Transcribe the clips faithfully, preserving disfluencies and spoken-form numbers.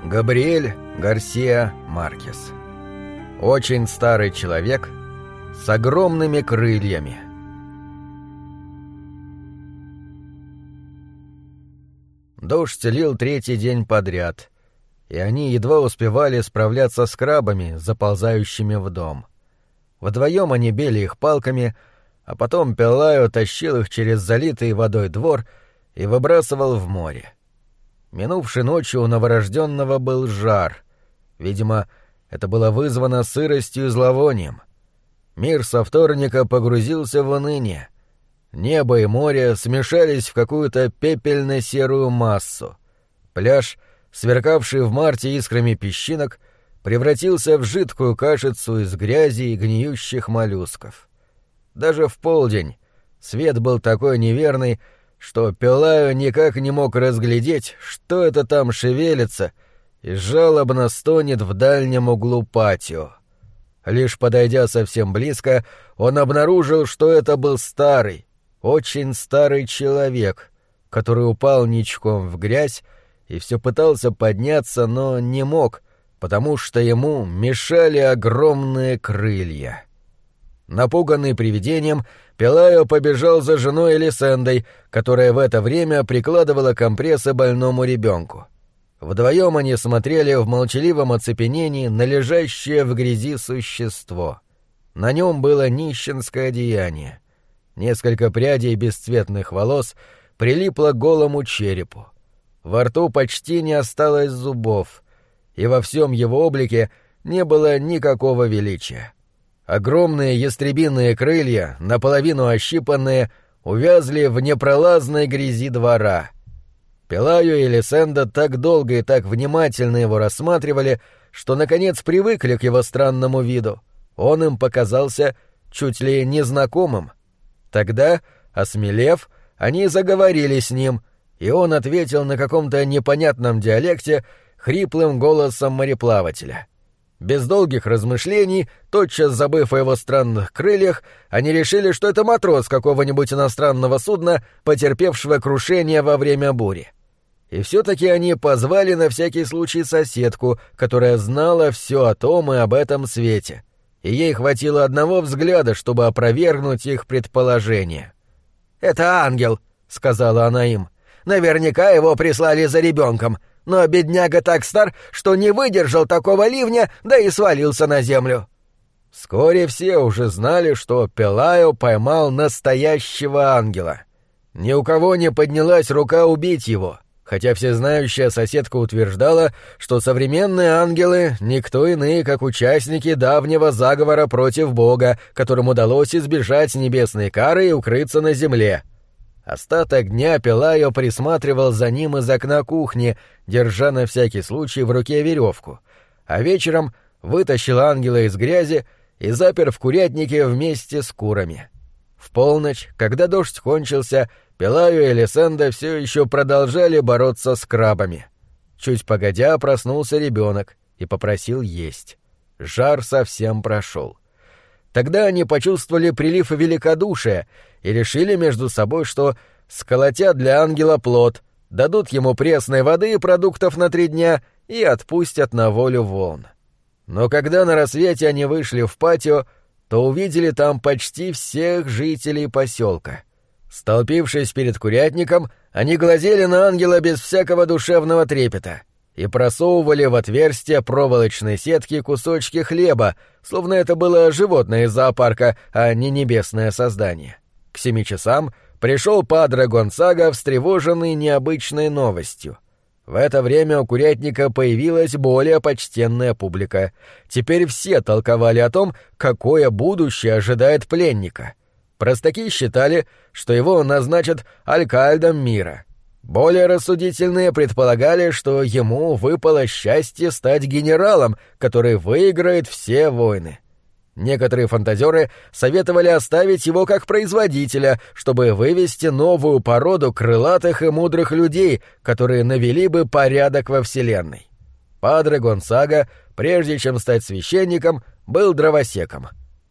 Габриэль Гарсиа Маркес. Очень старый человек с огромными крыльями. Дождь лил третий день подряд, и они едва успевали справляться с крабами, заползающими в дом. Вдвоем они били их палками, а потом Пелайо тащил их через залитый водой двор и выбрасывал в море. Минувшей ночью у новорожденного был жар. Видимо, это было вызвано сыростью и зловонием. Мир со вторника погрузился в уныние. Небо и море смешались в какую-то пепельно-серую массу. Пляж, сверкавший в марте искрами песчинок, превратился в жидкую кашицу из грязи и гниющих моллюсков. Даже в полдень свет был такой неверный, что Пелайо никак не мог разглядеть, что это там шевелится и жалобно стонет в дальнем углу патио. Лишь подойдя совсем близко, он обнаружил, что это был старый, очень старый человек, который упал ничком в грязь и все пытался подняться, но не мог, потому что ему мешали огромные крылья. Напуганный привидением, Пелайо побежал за женой Элисендой, которая в это время прикладывала компрессы больному ребенку. Вдвоем они смотрели в молчаливом оцепенении на лежащее в грязи существо. На нем было нищенское одеяние. Несколько прядей бесцветных волос прилипло к голому черепу. Во рту почти не осталось зубов, и во всем его облике не было никакого величия. Огромные ястребиные крылья, наполовину ощипанные, увязли в непролазной грязи двора. Пелайо и Элисенда так долго и так внимательно его рассматривали, что, наконец, привыкли к его странному виду. Он им показался чуть ли незнакомым. Тогда, осмелев, они заговорили с ним, и он ответил на каком-то непонятном диалекте хриплым голосом мореплавателя. Без долгих размышлений, тотчас забыв о его странных крыльях, они решили, что это матрос какого-нибудь иностранного судна, потерпевшего крушение во время бури. И все-таки они позвали на всякий случай соседку, которая знала все о том и об этом свете, и ей хватило одного взгляда, чтобы опровергнуть их предположение. «Это ангел», — сказала она им. «Наверняка его прислали за ребенком. Но бедняга так стар, что не выдержал такого ливня, да и свалился на землю». Вскоре все уже знали, что Пелайо поймал настоящего ангела. Ни у кого не поднялась рука убить его, хотя всезнающая соседка утверждала, что современные ангелы — никто иные, как участники давнего заговора против Бога, которым удалось избежать небесной кары и укрыться на земле. Остаток дня Пелайо присматривал за ним из окна кухни, держа на всякий случай в руке веревку, а вечером вытащил ангела из грязи и запер в курятнике вместе с курами. В полночь, когда дождь кончился, Пелайо и Элисенда все еще продолжали бороться с крабами. Чуть погодя проснулся ребенок и попросил есть. Жар совсем прошел. Тогда они почувствовали прилив великодушия и решили между собой, что сколотят для ангела плод, дадут ему пресной воды и продуктов на три дня и отпустят на волю волн. Но когда на рассвете они вышли в патио, то увидели там почти всех жителей поселка. Столпившись перед курятником, они глазели на ангела без всякого душевного трепета и просовывали в отверстия проволочной сетки кусочки хлеба, словно это было животное из зоопарка, а не небесное создание. К семи часам пришел падре Гонсага, встревоженный необычной новостью. В это время у курятника появилась более почтенная публика. Теперь все толковали о том, какое будущее ожидает пленника. Простаки считали, что его назначат алькальдом мира. Более рассудительные предполагали, что ему выпало счастье стать генералом, который выиграет все войны. Некоторые фантазеры советовали оставить его как производителя, чтобы вывести новую породу крылатых и мудрых людей, которые навели бы порядок во Вселенной. Падре Гонсага, прежде чем стать священником, был дровосеком.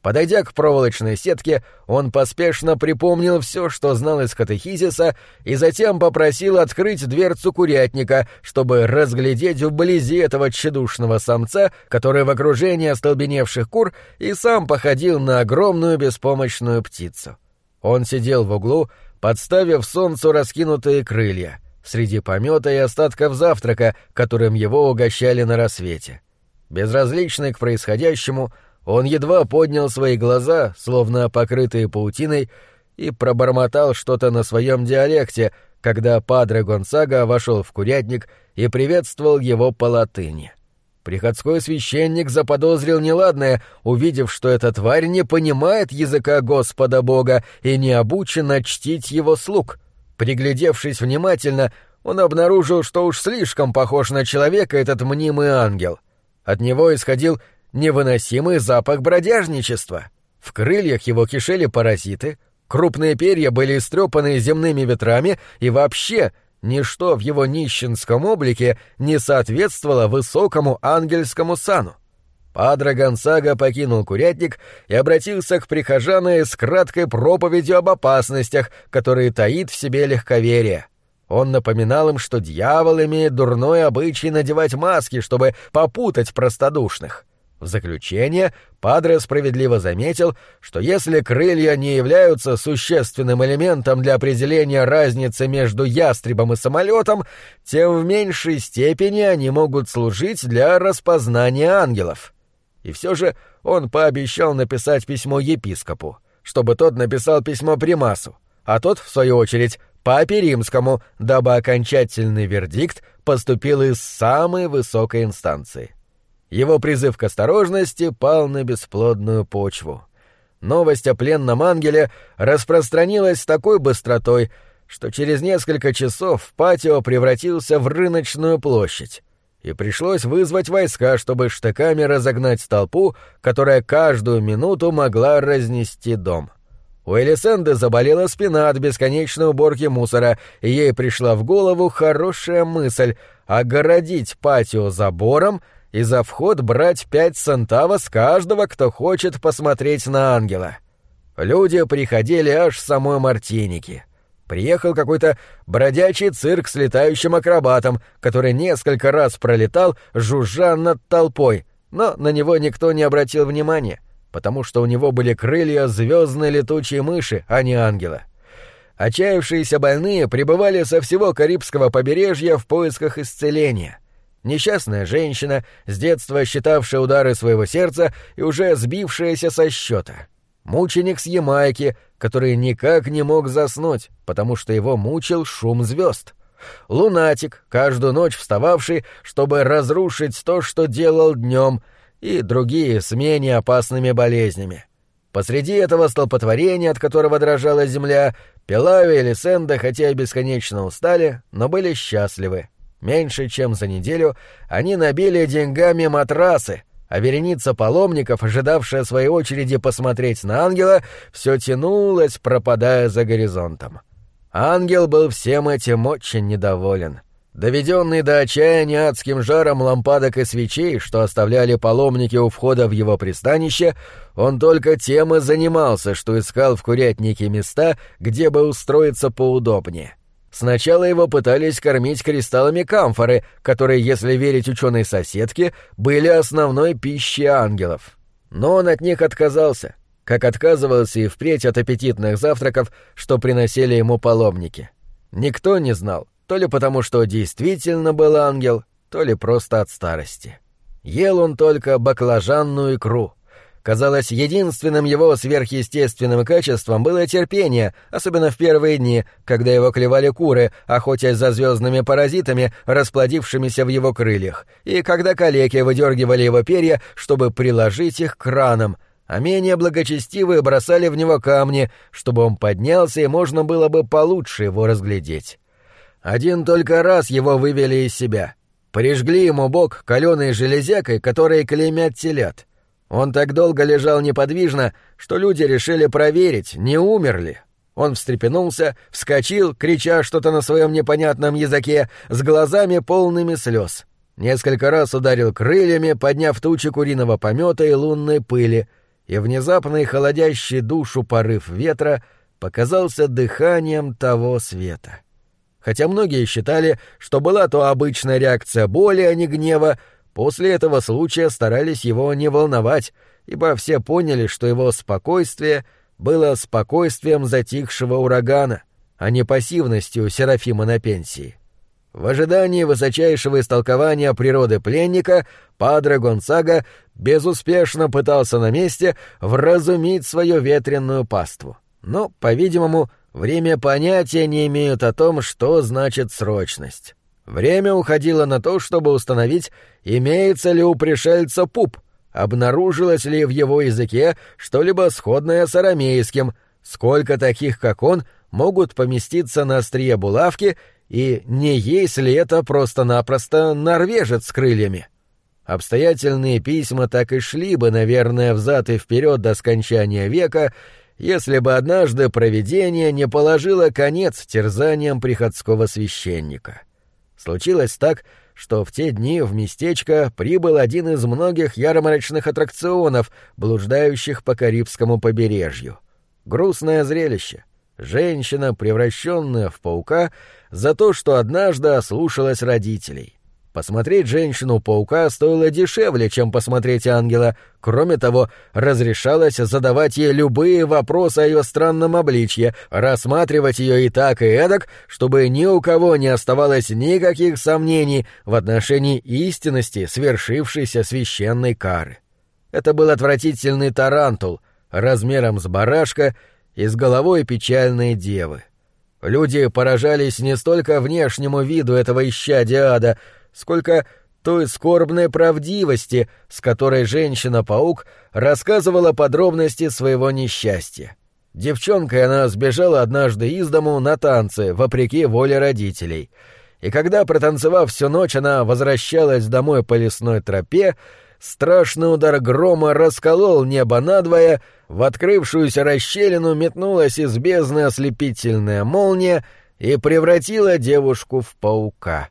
Подойдя к проволочной сетке, он поспешно припомнил все, что знал из катехизиса, и затем попросил открыть дверцу курятника, чтобы разглядеть вблизи этого тщедушного самца, который в окружении остолбеневших кур и сам походил на огромную беспомощную птицу. Он сидел в углу, подставив солнцу раскинутые крылья, среди помета и остатков завтрака, которым его угощали на рассвете. Безразличный к происходящему, он едва поднял свои глаза, словно покрытые паутиной, и пробормотал что-то на своем диалекте, когда падре Гонсага вошел в курятник и приветствовал его по латыни. Приходской священник заподозрил неладное, увидев, что эта тварь не понимает языка Господа Бога и не обучена чтить его слуг. Приглядевшись внимательно, он обнаружил, что уж слишком похож на человека этот мнимый ангел. От него исходил невыносимый запах бродяжничества. В крыльях его кишели паразиты, крупные перья были истрепаны земными ветрами, и вообще ничто в его нищенском облике не соответствовало высокому ангельскому сану. Падре Гонсага покинул курятник и обратился к прихожанам с краткой проповедью об опасностях, которые таит в себе легковерие. Он напоминал им, что дьявол имеет дурной обычай надевать маски, чтобы попутать простодушных. В заключение падре справедливо заметил, что если крылья не являются существенным элементом для определения разницы между ястребом и самолетом, тем в меньшей степени они могут служить для распознания ангелов. И все же он пообещал написать письмо епископу, чтобы тот написал письмо примасу, а тот, в свою очередь, папе римскому, дабы окончательный вердикт поступил из самой высокой инстанции. Его призыв к осторожности пал на бесплодную почву. Новость о пленном ангеле распространилась с такой быстротой, что через несколько часов патио превратился в рыночную площадь, и пришлось вызвать войска, чтобы штыками разогнать толпу, которая каждую минуту могла разнести дом. У Элисенды заболела спина от бесконечной уборки мусора, и ей пришла в голову хорошая мысль — огородить патио забором и за вход брать пять центавов с каждого, кто хочет посмотреть на ангела. Люди приходили аж с самой Мартиники. Приехал какой-то бродячий цирк с летающим акробатом, который несколько раз пролетал, жужжа над толпой, но на него никто не обратил внимания, потому что у него были крылья звездной летучей мыши, а не ангела. Отчаявшиеся больные прибывали со всего Карибского побережья в поисках исцеления. Несчастная женщина, с детства считавшая удары своего сердца и уже сбившаяся со счета. Мученик с Ямайки, который никак не мог заснуть, потому что его мучил шум звезд. Лунатик, каждую ночь встававший, чтобы разрушить то, что делал днем, и другие с менее опасными болезнями. Посреди этого столпотворения, от которого дрожала земля, Пелао и Элисенда, хотя и бесконечно устали, но были счастливы. Меньше чем за неделю они набили деньгами матрасы, а вереница паломников, ожидавшая своей очереди посмотреть на ангела, все тянулась, пропадая за горизонтом. Ангел был всем этим очень недоволен. Доведенный до отчаяния адским жаром лампадок и свечей, что оставляли паломники у входа в его пристанище, он только тем и занимался, что искал в курятнике места, где бы устроиться поудобнее. Сначала его пытались кормить кристаллами камфоры, которые, если верить ученой соседке, были основной пищей ангелов. Но он от них отказался, как отказывался и впредь от аппетитных завтраков, что приносили ему паломники. Никто не знал, то ли потому, что действительно был ангел, то ли просто от старости. Ел он только баклажанную икру. Казалось, единственным его сверхъестественным качеством было терпение, особенно в первые дни, когда его клевали куры, охотясь за звездными паразитами, расплодившимися в его крыльях, и когда калеки выдергивали его перья, чтобы приложить их к ранам, а менее благочестивые бросали в него камни, чтобы он поднялся и можно было бы получше его разглядеть. Один только раз его вывели из себя. Прижгли ему бок каленой железякой, которой клеймят телят. Он так долго лежал неподвижно, что люди решили проверить, не умер ли. Он встрепенулся, вскочил, крича что-то на своем непонятном языке, с глазами полными слез. Несколько раз ударил крыльями, подняв тучи куриного помета и лунной пыли, и внезапный холодящий душу порыв ветра показался дыханием того света. Хотя многие считали, что была то обычная реакция боли, а не гнева, после этого случая старались его не волновать, ибо все поняли, что его спокойствие было спокойствием затихшего урагана, а не пассивностью Серафима на пенсии. В ожидании высочайшего истолкования природы пленника Падре Гонсага безуспешно пытался на месте вразумить свою ветреную паству. Но, по-видимому, время понятия не имеют о том, что значит срочность. Время уходило на то, чтобы установить, имеется ли у пришельца пуп, обнаружилось ли в его языке что-либо сходное с арамейским, сколько таких, как он, могут поместиться на острие булавки, и не есть ли это просто-напросто норвежец с крыльями. Обстоятельные письма так и шли бы, наверное, взад и вперед до скончания века, если бы однажды провидение не положило конец терзаниям приходского священника. Случилось так, что в те дни в местечко прибыл один из многих ярмарочных аттракционов, блуждающих по Карибскому побережью. Грустное зрелище. Женщина, превращенная в паука, за то, что однажды ослушалась родителей. Посмотреть женщину-паука стоило дешевле, чем посмотреть ангела. Кроме того, разрешалось задавать ей любые вопросы о ее странном обличье, рассматривать ее и так, и эдак, чтобы ни у кого не оставалось никаких сомнений в отношении истинности свершившейся священной кары. Это был отвратительный тарантул, размером с барашка и с головой печальной девы. Люди поражались не столько внешнему виду этого исчадия ада, сколько той скорбной правдивости, с которой женщина-паук рассказывала подробности своего несчастья. Девчонкой она сбежала однажды из дому на танцы, вопреки воле родителей. И когда, протанцевав всю ночь, она возвращалась домой по лесной тропе, страшный удар грома расколол небо надвое, в открывшуюся расщелину метнулась из бездны ослепительная молния и превратила девушку в паука.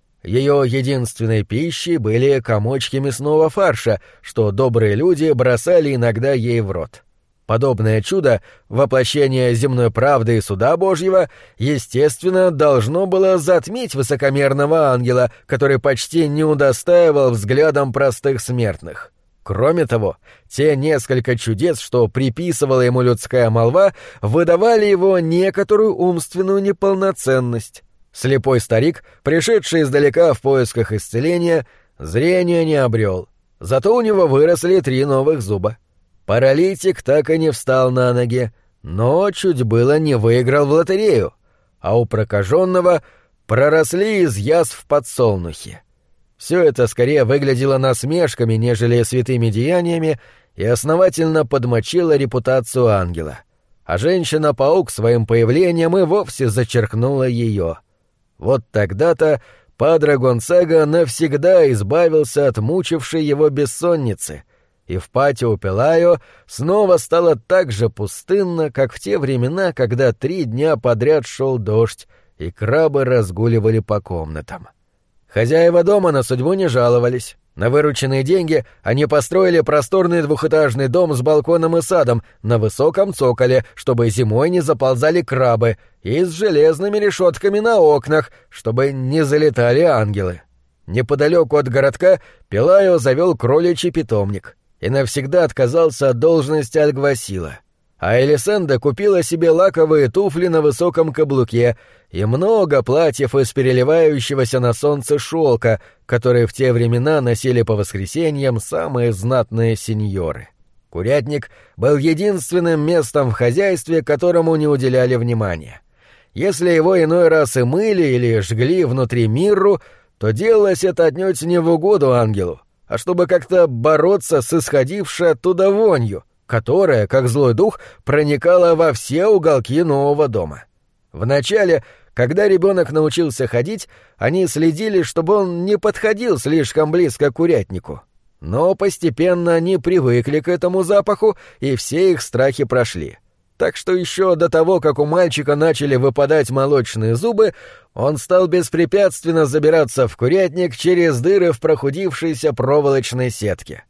Ее единственной пищей были комочки мясного фарша, что добрые люди бросали иногда ей в рот. Подобное чудо, воплощение земной правды и суда Божьего, естественно, должно было затмить высокомерного ангела, который почти не удостаивал взглядом простых смертных. Кроме того, те несколько чудес, что приписывала ему людская молва, выдавали его некоторую умственную неполноценность. Слепой старик, пришедший издалека в поисках исцеления, зрения не обрел. Зато у него выросли три новых зуба. Паралитик так и не встал на ноги, но чуть было не выиграл в лотерею, а у прокаженного проросли из язв подсолнухи. Все это скорее выглядело насмешками, нежели святыми деяниями, и основательно подмочило репутацию ангела. А женщина-паук своим появлением и вовсе зачеркнула ее. Вот тогда-то Падре Гонсага навсегда избавился от мучившей его бессонницы, и в патио Пелайо снова стало так же пустынно, как в те времена, когда три дня подряд шел дождь, и крабы разгуливали по комнатам. Хозяева дома на судьбу не жаловались. На вырученные деньги они построили просторный двухэтажный дом с балконом и садом на высоком цоколе, чтобы зимой не заползали крабы, и с железными решетками на окнах, чтобы не залетали ангелы. Неподалеку от городка Пелайо завел кроличий питомник и навсегда отказался от должности альгвасила. А Элисенда купила себе лаковые туфли на высоком каблуке и много платьев из переливающегося на солнце шелка, которые в те времена носили по воскресеньям самые знатные сеньоры. Курятник был единственным местом в хозяйстве, которому не уделяли внимания. Если его иной раз и мыли или жгли внутри мирру, то делалось это отнюдь не в угоду ангелу, а чтобы как-то бороться с исходившей оттуда вонью, которая, как злой дух, проникала во все уголки нового дома. Вначале, когда ребенок научился ходить, они следили, чтобы он не подходил слишком близко к курятнику. Но постепенно они привыкли к этому запаху, и все их страхи прошли. Так что еще до того, как у мальчика начали выпадать молочные зубы, он стал беспрепятственно забираться в курятник через дыры в прохудившейся проволочной сетке.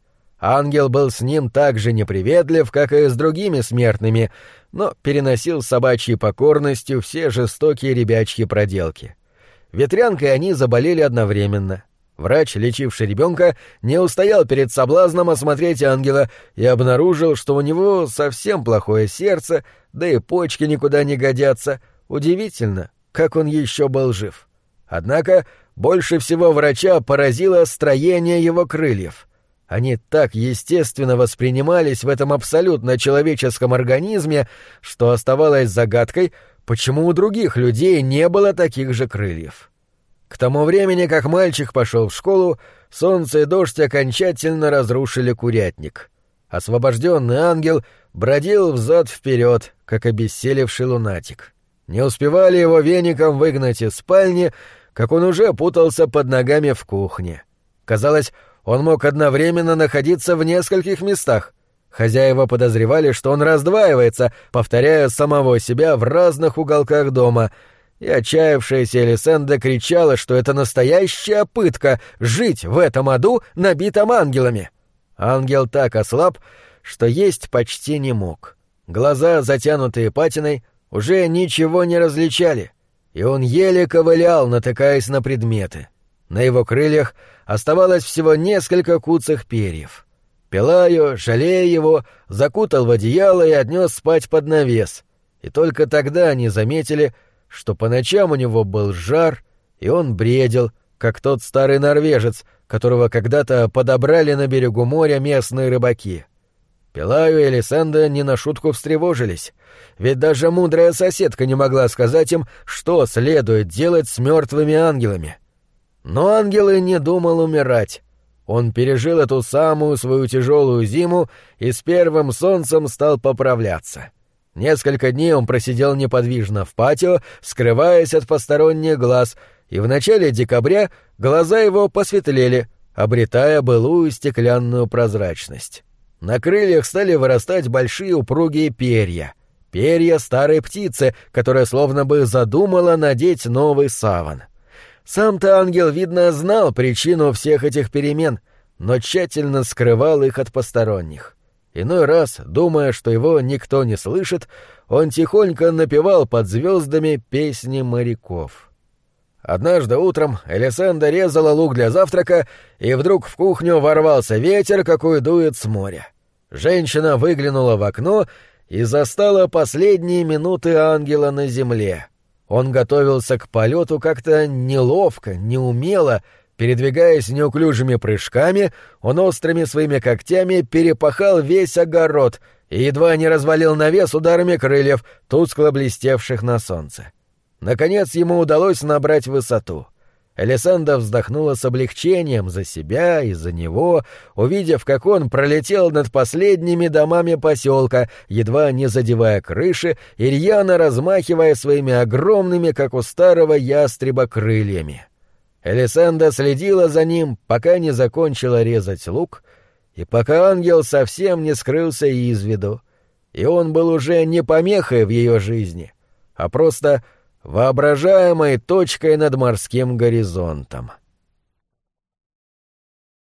Ангел был с ним так же неприветлив, как и с другими смертными, но переносил с собачьей покорностью все жестокие ребячьи проделки. Ветрянкой они заболели одновременно. Врач, лечивший ребенка, не устоял перед соблазном осмотреть ангела и обнаружил, что у него совсем плохое сердце, да и почки никуда не годятся. Удивительно, как он еще был жив. Однако больше всего врача поразило строение его крыльев. Они так естественно воспринимались в этом абсолютно человеческом организме, что оставалось загадкой, почему у других людей не было таких же крыльев. К тому времени, как мальчик пошел в школу, солнце и дождь окончательно разрушили курятник. Освобожденный ангел бродил взад-вперед, как обессилевший лунатик. Не успевали его веником выгнать из спальни, как он уже путался под ногами в кухне. Казалось, он мог одновременно находиться в нескольких местах. Хозяева подозревали, что он раздваивается, повторяя самого себя в разных уголках дома, и отчаявшаяся Элисенда кричала, что это настоящая пытка — жить в этом аду, набитом ангелами. Ангел так ослаб, что есть почти не мог. Глаза, затянутые патиной, уже ничего не различали, и он еле ковылял, натыкаясь на предметы. На его крыльях оставалось всего несколько куцых перьев. Пелаю, жалея его, закутал в одеяло и отнес спать под навес, и только тогда они заметили, что по ночам у него был жар, и он бредил, как тот старый норвежец, которого когда-то подобрали на берегу моря местные рыбаки. Пелаю и Элисенда не на шутку встревожились, ведь даже мудрая соседка не могла сказать им, что следует делать с мертвыми ангелами. Но ангел и не думал умирать. Он пережил эту самую свою тяжелую зиму и с первым солнцем стал поправляться. Несколько дней он просидел неподвижно в патио, скрываясь от посторонних глаз, и в начале декабря глаза его посветлели, обретая былую стеклянную прозрачность. На крыльях стали вырастать большие упругие перья. Перья старой птицы, которая словно бы задумала надеть новый саван. Сам-то ангел, видно, знал причину всех этих перемен, но тщательно скрывал их от посторонних. Иной раз, думая, что его никто не слышит, он тихонько напевал под звездами песни моряков. Однажды утром Элисенда резала лук для завтрака, и вдруг в кухню ворвался ветер, какой дует с моря. Женщина выглянула в окно и застала последние минуты ангела на земле. Он готовился к полету как-то неловко, неумело. Передвигаясь неуклюжими прыжками, он острыми своими когтями перепахал весь огород и едва не развалил навес ударами крыльев, тускло блестевших на солнце. Наконец ему удалось набрать высоту. Элисенда вздохнула с облегчением за себя и за него, увидев, как он пролетел над последними домами поселка, едва не задевая крыши и рьяно размахивая своими огромными, как у старого ястреба, крыльями. Элисенда следила за ним, пока не закончила резать лук, и пока ангел совсем не скрылся из виду, и он был уже не помехой в ее жизни, а просто воображаемой точкой над морским горизонтом.